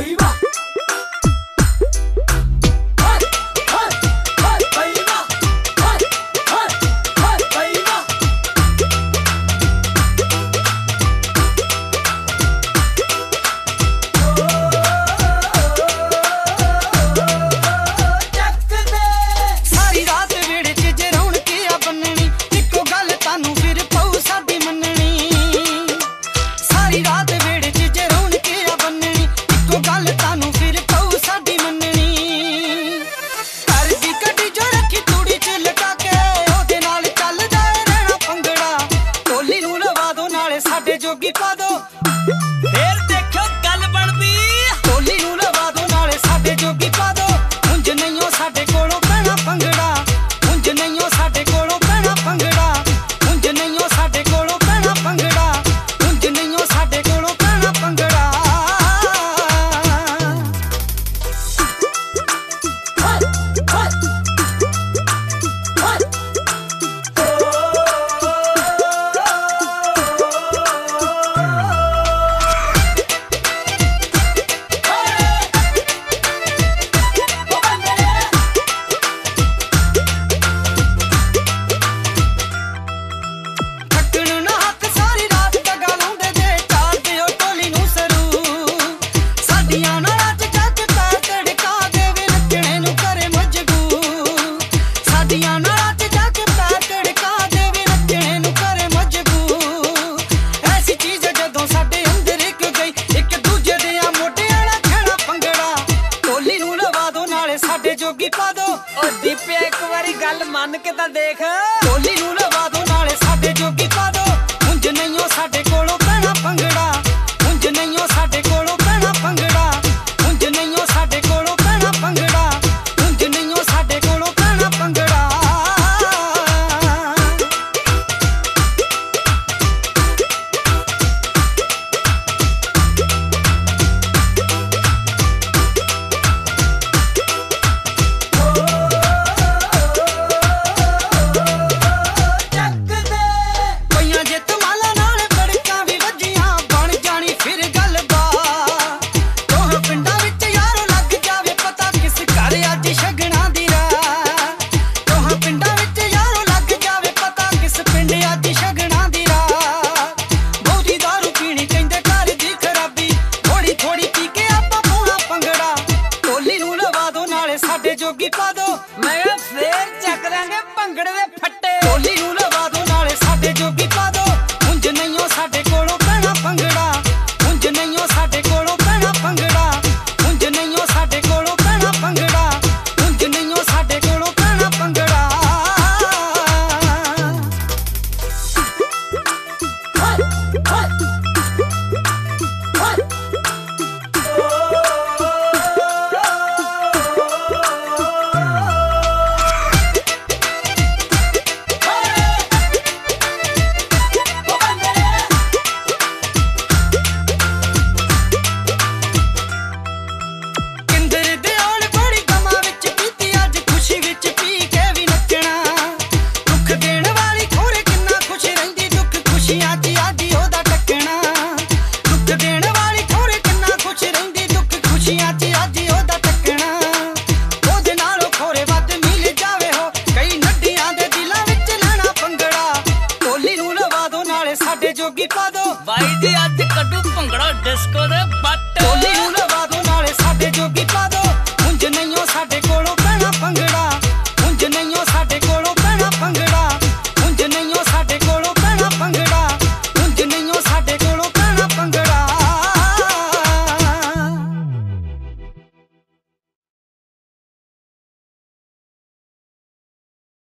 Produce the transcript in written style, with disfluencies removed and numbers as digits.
जोगी पा दो फिर देखो गल बनदी टोली नूं लवा दो नाले साडे जोगी पा दो उंज नहीं हो साडे कोलों पैना भंगड़ा उंज नहीं हो साडे कोलों पैना भंगड़ा उंज नहीं हो साडे कोलों पैना भंगड़ा उंज नहीं हो साडे कोलों पैना भंगड़ा जोगी पा दो दीपे एक बारी गल मन के तां देख टोली नूं लवा दो नाले साडे जोगी पा दो उंज नहीं हो साडे कोलों पैना भंगड़ा उंज नहीं हो साडे कोलों पैना भंगड़ा उंज नहीं हो साडे कोलों पैना भंगड़ा उंज नहीं हो साडे कोलों पैना भंगड़ा जोगी पा दो मैं फिर चक देंगे भंगड़े दे